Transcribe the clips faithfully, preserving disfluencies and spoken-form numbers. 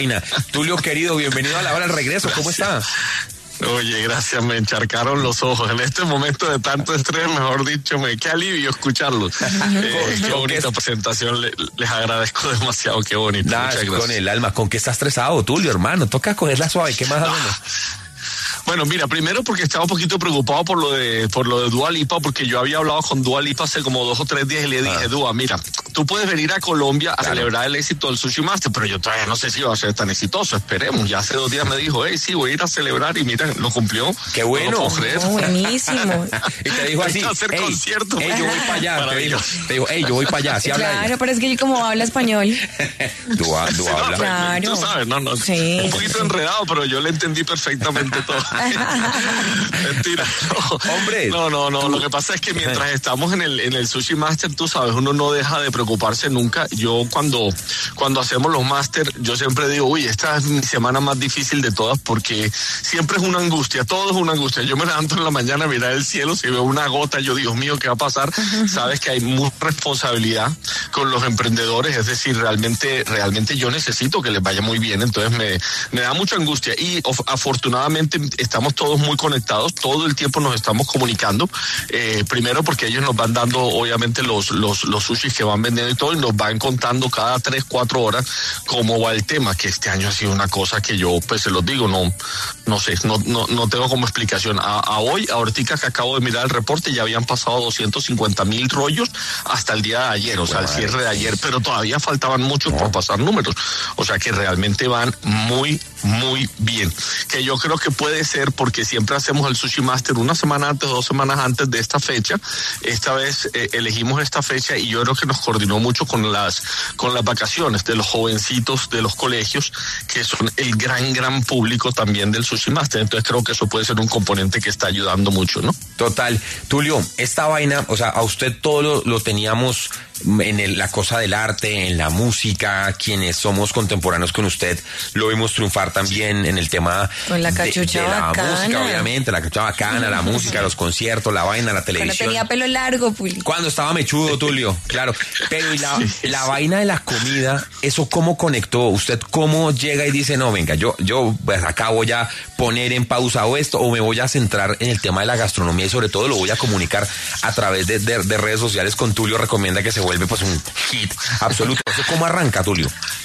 Tulio querido, bienvenido a La Hora del Regreso, ¿cómo está? Oye, gracias, me encharcaron los ojos. En este momento de tanto estrés, mejor dicho, me qué alivio escucharlos. eh, qué bonita presentación, les, les agradezco demasiado, qué bonito. Nah, Muchas gracias. Con el alma, ¿con qué está estresado, Tulio, hermano? Toca cogerla suave, ¿qué más hacemos? Bueno, mira, primero porque estaba un poquito preocupado por lo de por lo de Dua Lipa, porque yo había hablado con Dua Lipa hace como dos o tres días y le dije, ah. Dua, mira, tú puedes venir a Colombia a claro. celebrar el éxito del Sushi Master, pero yo todavía no sé si va a ser tan exitoso, esperemos. Ya hace dos días me dijo, hey, sí, voy a ir a celebrar y mira, lo cumplió. Qué bueno. No, buenísimo. Y te dijo así, hacer hey, concierto. Hey, yo voy para allá, te dijo, te dijo, hey, yo voy para allá, así habla Claro, ella. pero es que como habla español. Dua, Dua sí, habla. No, claro. Tú sabes, no, no, sí, un poquito sí. enredado, pero yo le entendí perfectamente todo. Mentira. No. Hombre. No, no, no. Lo que pasa es que mientras estamos en el en el Sushi Master, tú sabes, uno no deja de preocuparse nunca. Yo cuando cuando hacemos los Master, yo siempre digo, uy, esta es mi semana más difícil de todas porque siempre es una angustia, todo es una angustia. Yo me levanto en la mañana a mirar el cielo, si veo una gota, yo Dios mío, ¿qué va a pasar? Uh-huh. Sabes que hay mucha responsabilidad con los emprendedores, es decir, realmente realmente yo necesito que les vaya muy bien, entonces me, me da mucha angustia y of, afortunadamente estamos todos muy conectados, todo el tiempo nos estamos comunicando, eh, primero porque ellos nos van dando obviamente los, los, los sushis que van vendiendo y todo, y nos van contando cada tres, cuatro horas cómo va el tema, que este año ha sido una cosa que yo pues se los digo, no, no sé, no, no, no tengo como explicación. A, a hoy, ahorita que acabo de mirar el reporte, ya habían pasado doscientos cincuenta mil rollos hasta el día de ayer, o sea, el cierre de ayer, pero todavía faltaban muchos por pasar números, o sea que realmente van muy, muy bien, que yo creo que puede ser porque siempre hacemos el Sushi Master una semana antes, dos semanas antes de esta fecha. Esta vez eh, elegimos esta fecha y yo creo que nos coordinó mucho con las con las vacaciones de los jovencitos de los colegios, que son el gran, gran público también del Sushi Master. Entonces creo que eso puede ser un componente que está ayudando mucho, ¿no? Total. Tulio, esta vaina, o sea, a usted todo lo, lo teníamos en el, la cosa del arte, en la música, quienes somos contemporáneos con usted, lo vimos triunfar también en el tema con la cachucha de, de la bacana. música, obviamente, la cachucha bacana, la música, los conciertos, la vaina, la televisión. Cuando tenía pelo largo, Puli. Cuando estaba mechudo, Tulio, claro. Pero y la, sí, la sí. vaina de la comida, ¿eso cómo conectó? ¿Usted cómo llega y dice, no, venga, yo, yo pues acá voy a poner en pausa o esto, o me voy a centrar en el tema de la gastronomía y sobre todo lo voy a comunicar a través de, de, de redes sociales con Tulio Recomienda, que se vuelve pues un hit absoluto? ¿Eso cómo arranca, Tulio?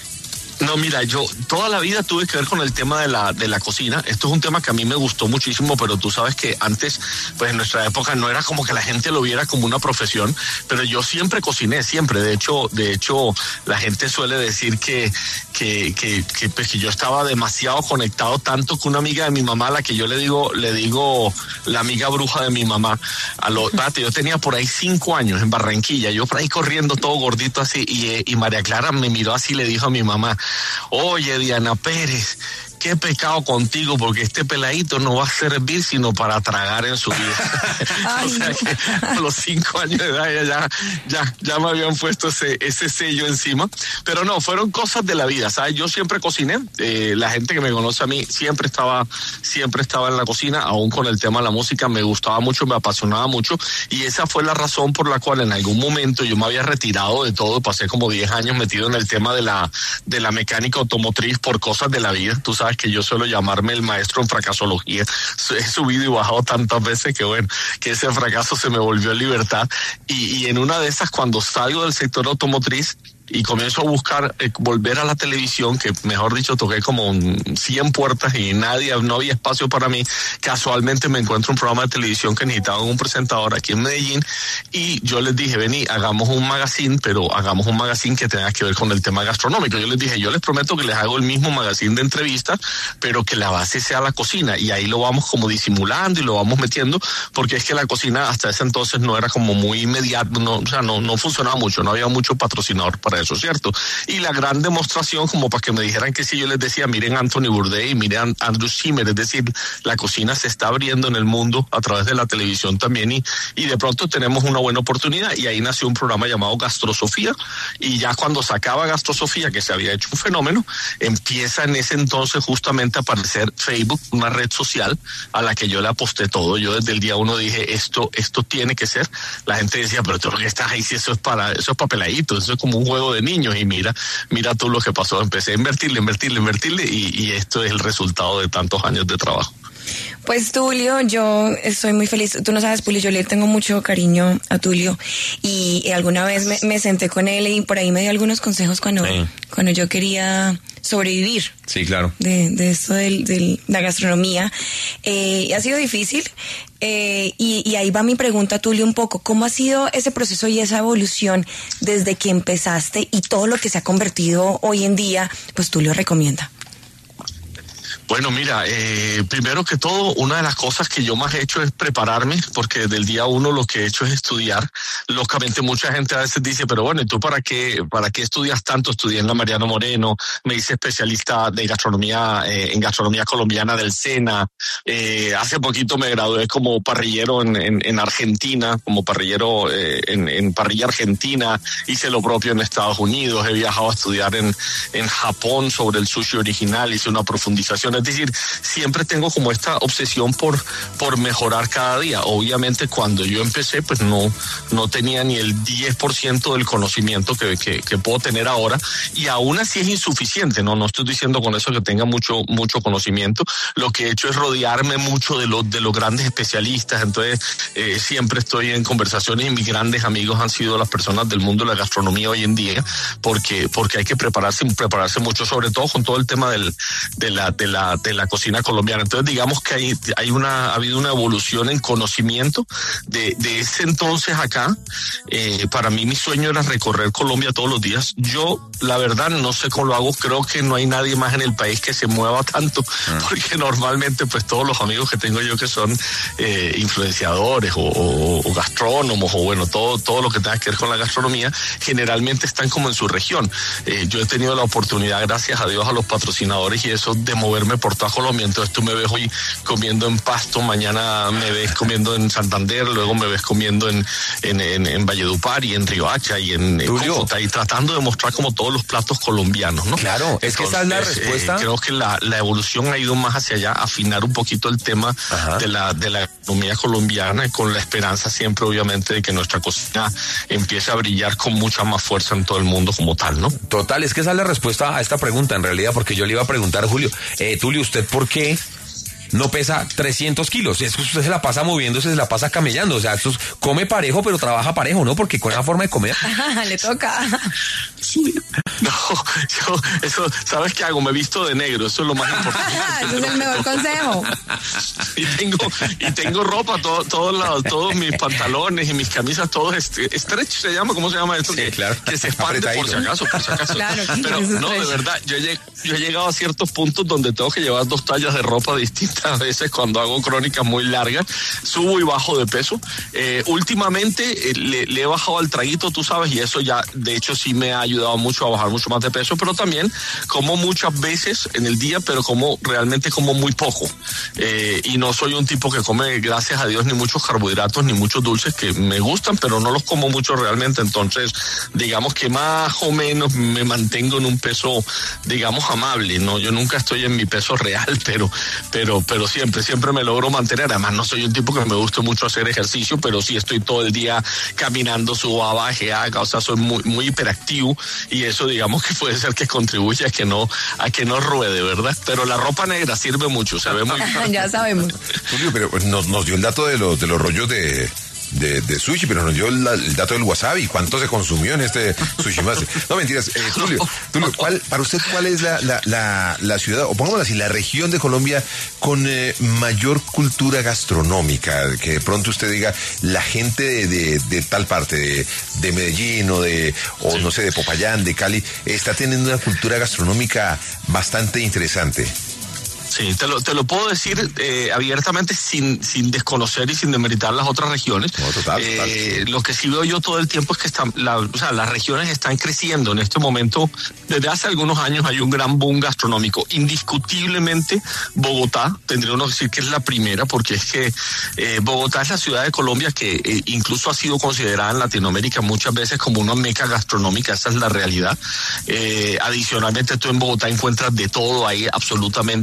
No, mira, yo toda la vida tuve que ver con el tema de la de la cocina. Esto es un tema que a mí me gustó muchísimo, pero tú sabes que antes, pues en nuestra época no era como que la gente lo viera como una profesión, pero yo siempre cociné, siempre. De hecho, de hecho, la gente suele decir que que que que, pues, que yo estaba demasiado conectado, tanto que una amiga de mi mamá, a la que yo le digo le digo la amiga bruja de mi mamá, a lo espérate, yo tenía por ahí cinco años en Barranquilla, yo por ahí corriendo todo gordito así, y, y María Clara me miró así y le dijo a mi mamá, oye, Diana Pérez, qué pecado contigo, porque este peladito no va a servir sino para tragar en su vida. O sea que a los cinco años de edad ya, ya, ya me habían puesto ese, ese sello encima. Pero no, fueron cosas de la vida, ¿sabes? Yo siempre cociné, eh, la gente que me conoce a mí siempre estaba, siempre estaba en la cocina, aún con el tema de la música, me gustaba mucho, me apasionaba mucho, y esa fue la razón por la cual en algún momento yo me había retirado de todo, pasé como diez años metido en el tema de la, de la mecánica automotriz por cosas de la vida. Tú sabes que yo suelo llamarme el maestro en fracasología. He subido y bajado tantas veces que bueno, que ese fracaso se me volvió libertad. Y, y en una de esas, cuando salgo del sector automotriz y comienzo a buscar eh, volver a la televisión, que mejor dicho toqué como cien puertas y nadie, no había espacio para mí, casualmente me encuentro un programa de televisión que necesitaba un presentador aquí en Medellín, y yo les dije, vení, hagamos un magazine, pero hagamos un magazine que tenga que ver con el tema gastronómico. Yo les dije, yo les prometo que les hago el mismo magazine de entrevistas, pero que la base sea la cocina, y ahí lo vamos como disimulando y lo vamos metiendo, porque es que la cocina hasta ese entonces no era como muy inmediato, no, o sea, no, no funcionaba mucho, no había mucho patrocinador para eso, ¿cierto? Y la gran demostración, como para que me dijeran que sí, yo les decía, miren Anthony Bourdain, miren Andrew Schimmer, es decir, la cocina se está abriendo en el mundo a través de la televisión también, y, y de pronto tenemos una buena oportunidad, y ahí nació un programa llamado Gastrosofía, y ya cuando se acaba Gastrosofía, que se había hecho un fenómeno, empieza en ese entonces justamente a aparecer Facebook, una red social a la que yo le aposté todo. Yo desde el día uno dije, esto, esto tiene que ser. La gente decía, pero tú lo que estás ahí, si eso es para, eso es papeladito, eso es como un juego juego de niños y mira, mira tú lo que pasó. Empecé a invertirle, invertirle, invertirle y, y esto es el resultado de tantos años de trabajo. Pues Tulio, yo estoy muy feliz. Tú no sabes, Puli, yo le tengo mucho cariño a Tulio y, y alguna vez me, me senté con él y por ahí me dio algunos consejos cuando, sí. cuando yo quería sobrevivir. Sí, claro. De, de esto de, de la gastronomía. Eh, ha sido difícil eh, y, y ahí va mi pregunta, Tulio, un poco. ¿Cómo ha sido ese proceso y esa evolución desde que empezaste y todo lo que se ha convertido hoy en día? Pues Tulio recomienda. Bueno, mira, eh, primero que todo, una de las cosas que yo más he hecho es prepararme, porque desde el día uno lo que he hecho es estudiar. Lógicamente mucha gente a veces dice, pero bueno, ¿y tú para qué, para qué estudias tanto? Estudié en la Mariano Moreno, me hice especialista de gastronomía, eh, en gastronomía colombiana del SENA. Eh, hace poquito me gradué como parrillero en, en, en Argentina, como parrillero eh, en, en parrilla argentina. Hice lo propio en Estados Unidos, he viajado a estudiar en, en Japón sobre el sushi original, hice una profundización. Es decir, siempre tengo como esta obsesión por, por mejorar cada día. Obviamente cuando yo empecé, pues no, no tenía ni el diez por ciento del conocimiento que, que, que puedo tener ahora, y aún así es insuficiente, ¿no? No estoy diciendo con eso que tenga mucho, mucho conocimiento. Lo que he hecho es rodearme mucho de los, de los grandes especialistas. Entonces, eh, siempre estoy en conversaciones y mis grandes amigos han sido las personas del mundo de la gastronomía hoy en día, porque, porque hay que prepararse, prepararse mucho, sobre todo con todo el tema del, de la, de la de la cocina colombiana. Entonces digamos que hay, hay una, ha habido una evolución en conocimiento de, de ese entonces acá. Eh, para mí mi sueño era recorrer Colombia todos los días. Yo, la verdad, no sé cómo lo hago, creo que no hay nadie más en el país que se mueva tanto, ah. porque normalmente pues todos los amigos que tengo yo que son eh, influenciadores o, o, o gastrónomos o bueno, todo, todo lo que tenga que ver con la gastronomía, generalmente están como en su región. Eh, yo he tenido la oportunidad, gracias a Dios, a los patrocinadores y eso, de moverme por toda Colombia. Entonces tú me ves hoy comiendo en Pasto, mañana me ves comiendo en Santander, luego me ves comiendo en, en, en, en Valledupar y en Riohacha y en, en Cúcuta, y tratando de mostrar como todos los platos colombianos, ¿no? Claro, es Entonces, que esa es la respuesta. Eh, creo que la, la evolución ha ido más hacia allá, afinar un poquito el tema de la, de la economía colombiana, y con la esperanza siempre, obviamente, de que nuestra cocina empiece a brillar con mucha más fuerza en todo el mundo como tal, ¿no? Total, es que esa es la respuesta a esta pregunta, en realidad, porque yo le iba a preguntar a Julio, eh, Tulio, ¿usted por qué no pesa trescientos kilos? Es que usted se la pasa moviéndose, se la pasa camellando, o sea, esto es, come parejo, pero trabaja parejo, ¿no? Porque con esa forma de comer... Le toca. Sí. No, yo, eso, ¿sabes qué hago? Me visto de negro, eso es lo más importante. Ese es el mejor consejo. Y tengo, y tengo ropa, todo, todos lados, todos mis pantalones y mis camisas, todo stretch se llama, ¿cómo se llama esto? Sí, que, claro. que se expande por si acaso, por si acaso. Claro, pero no, de verdad, yo he, yo he llegado a ciertos puntos donde tengo que llevar dos tallas de ropa distintas a veces cuando hago crónicas muy largas, subo y bajo de peso. Eh, últimamente eh, le, le he bajado al traguito, tú sabes, y eso ya, de hecho, sí me ha ayudado mucho a bajar mucho más de peso, pero también como muchas veces en el día, pero como realmente como muy poco. Eh, y no soy un tipo que come, gracias a Dios, ni muchos carbohidratos, ni muchos dulces, que me gustan, pero no los como mucho realmente. Entonces, digamos que más o menos me mantengo en un peso, digamos, amable, ¿no? Yo nunca estoy en mi peso real, pero, pero, pero siempre, siempre me logro mantener. Además, no soy un tipo que me guste mucho hacer ejercicio, pero sí estoy todo el día caminando, suba, baje, haga, o sea, soy muy, muy hiperactivo, y eso, digamos, que puede ser que contribuya a que no, a que no ruede, ¿verdad? Pero la ropa negra sirve mucho, se ve muy bien. Ya sabemos. Tulio, pero nos, nos dio el dato de los, de los rollos de... De, de sushi, pero nos dio el, el dato del wasabi. ¿Cuánto se consumió en este sushi más? No, mentiras. Eh, Tulio, Tulio, ¿cuál, para usted, ¿cuál es la, la, la, la ciudad, o pongámoslo así, la región de Colombia con eh, mayor cultura gastronómica? Que de pronto usted diga, la gente de, de, de tal parte, de, de Medellín o de, o sí. no sé, de Popayán, de Cali, está teniendo una cultura gastronómica bastante interesante. Sí, te lo, te lo puedo decir eh, abiertamente, sin, sin desconocer y sin demeritar las otras regiones. No, total, eh, total. Lo que sí veo yo todo el tiempo es que están, la, o sea, las regiones están creciendo. En este momento, desde hace algunos años, hay un gran boom gastronómico. Indiscutiblemente, Bogotá, tendría uno que decir que es la primera, porque es que eh, Bogotá es la ciudad de Colombia que eh, incluso ha sido considerada en Latinoamérica muchas veces como una meca gastronómica. Esa es la realidad. Eh, adicionalmente, tú en Bogotá encuentras de todo, hay absolutamente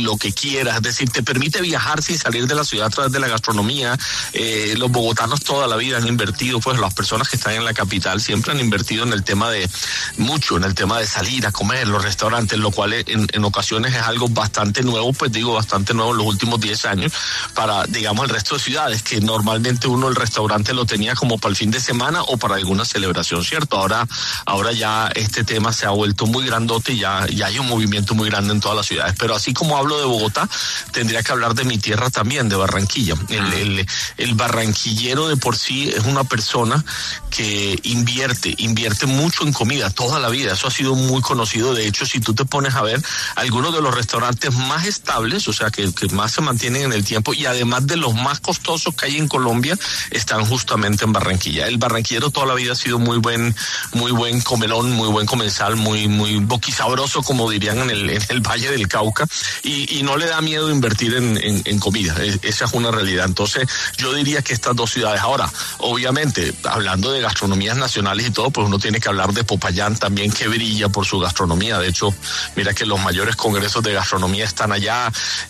lo que quieras, es decir, te permite viajar sin salir de la ciudad a través de la gastronomía. Eh, los bogotanos toda la vida han invertido, pues las personas que están en la capital siempre han invertido en el tema de, mucho en el tema de salir a comer, los restaurantes, lo cual en, en ocasiones es algo bastante nuevo, pues digo bastante nuevo en los últimos diez años, para, digamos, el resto de ciudades, que normalmente uno el restaurante lo tenía como para el fin de semana o para alguna celebración, ¿cierto? Ahora, ahora ya este tema se ha vuelto muy grandote y ya, ya hay un movimiento muy grande en todas las ciudades. Pero así como hablo de Bogotá, tendría que hablar de mi tierra también, de Barranquilla. El, el, el barranquillero de por sí es una persona que invierte, invierte mucho en comida toda la vida. Eso ha sido muy conocido. De hecho, si tú te pones a ver, algunos de los restaurantes más estables, o sea, que, que más se mantienen en el tiempo y además de los más costosos que hay en Colombia, están justamente en Barranquilla. El barranquillero toda la vida ha sido muy buen, muy buen comelón, muy buen comensal, muy, muy boquisabroso, como dirían en el, en el Valle del Cauca, y, y no le da miedo invertir en, en, en comida. Esa es una realidad. Entonces, yo diría que estas dos ciudades. Ahora, obviamente, hablando de gastronomías nacionales y todo, pues uno tiene que hablar de Popayán también, que brilla por su gastronomía. De hecho, mira que los mayores congresos de gastronomía están allá.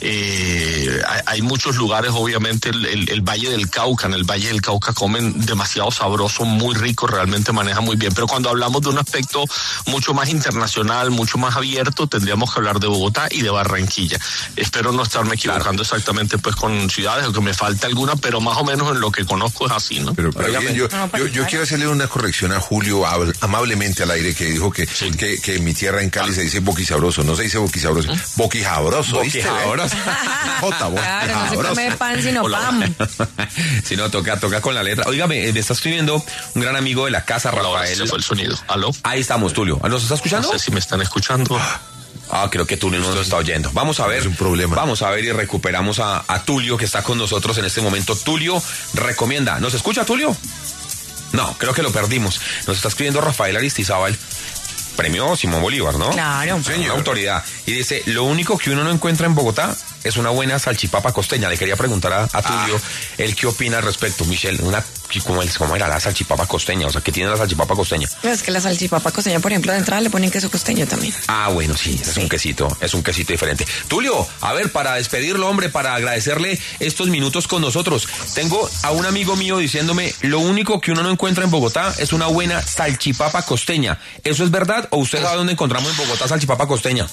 Eh, hay, hay muchos lugares, obviamente, el, el, el Valle del Cauca, en el Valle del Cauca comen demasiado sabroso, muy rico, realmente maneja muy bien. Pero cuando hablamos de un aspecto mucho más internacional, mucho más abierto, tendríamos que hablar de Bogotá y de Barranquilla. Espero no estarme equivocando claro. exactamente pues con ciudades o que me falta alguna, pero más o menos en lo que conozco es así, ¿no? Pero, pero bien, yo, no, yo, yo quiero hacerle una corrección a Julio amablemente al aire, que dijo que, sí. que, que en mi tierra en Cali ah. se dice boquisabroso, no se dice boquisabroso, ¿Mm? boquijabroso, boquijabroso. Jota, claro, no se come pan sino pan. Si no, toca, toca con la letra. Óigame, me está escribiendo un gran amigo de la casa, Hola, Rafael. Ese fue el sonido. ¿Aló? Ahí estamos, Tulio. ¿Nos está escuchando? No sé si me están escuchando. Ah, creo que Tulio no nos está oyendo. Vamos a ver. Es un problema. Vamos a ver y recuperamos a, a Tulio, que está con nosotros en este momento. Tulio recomienda. ¿Nos escucha, Tulio? No, creo que lo perdimos. Nos está escribiendo Rafael Aristizábal, premio Simón Bolívar, ¿no? Claro. Señor. Una autoridad. Y dice, lo único que uno no encuentra en Bogotá es una buena salchipapa costeña. Le quería preguntar a, a Tulio, ah. él qué opina al respecto. Michelle, una, ¿cómo, ¿cómo era la salchipapa costeña? O sea, ¿qué tiene la salchipapa costeña? Es que la salchipapa costeña, por ejemplo, de entrada le ponen queso costeño también. Ah, bueno, sí, es sí. un quesito, es un quesito diferente. Tulio, a ver, para despedirlo, hombre, para agradecerle estos minutos con nosotros, tengo a un amigo mío diciéndome, lo único que uno no encuentra en Bogotá es una buena salchipapa costeña. ¿Eso es verdad o usted sabe dónde encontramos en Bogotá salchipapa costeña?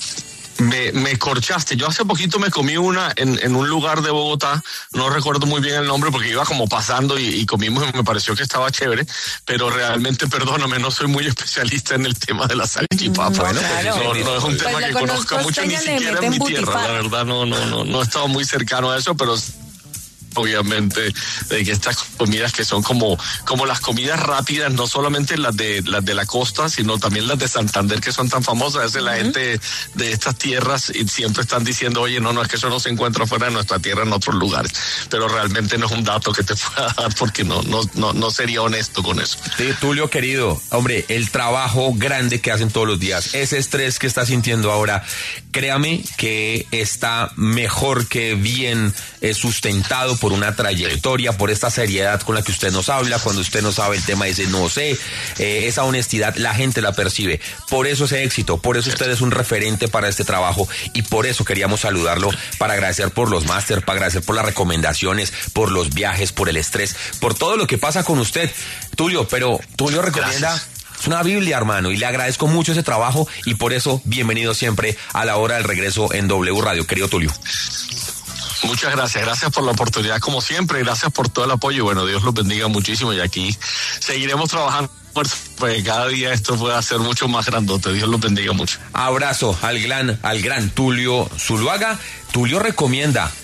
Me, me corchaste. Yo hace poquito me comí una en, en un lugar de Bogotá, no recuerdo muy bien el nombre porque iba como pasando y, y comimos y me pareció que estaba chévere, pero realmente, perdóname, no soy muy especialista en el tema de la salchipapa. No, bueno, claro. no, no es un tema pues que conozca mucho, ni siquiera en mi tierra, la verdad, no, no, no, no he estado muy cercano a eso, pero obviamente de que estas comidas que son como como las comidas rápidas, no solamente las de las de la costa, sino también las de Santander, que son tan famosas. A veces uh-huh. la gente de estas tierras y siempre están diciendo, oye, no, no, es que eso no se encuentra fuera de nuestra tierra en otros lugares, pero realmente no es un dato que te pueda dar porque no no no, no sería honesto con eso. Sí, Tulio, querido, hombre, el trabajo grande que hacen todos los días, ese estrés que está sintiendo ahora, créame que está mejor que bien eh, sustentado por una trayectoria, por esta seriedad con la que usted nos habla. Cuando usted no sabe el tema, dice no sé, eh, esa honestidad la gente la percibe, por eso ese éxito, por eso usted es un referente para este trabajo y por eso queríamos saludarlo, para agradecer por los máster, para agradecer por las recomendaciones, por los viajes, por el estrés, por todo lo que pasa con usted, Tulio. Pero Tulio recomienda Gracias. Es una Biblia, hermano, y le agradezco mucho ese trabajo y por eso bienvenido siempre a la hora del regreso en W Radio, querido Tulio. Muchas gracias, gracias por la oportunidad como siempre, gracias por todo el apoyo y bueno, Dios los bendiga muchísimo y aquí seguiremos trabajando pues cada día esto pueda ser mucho más grandote. Dios los bendiga mucho. Abrazo al gran, al gran Tulio Zuluaga. Tulio recomienda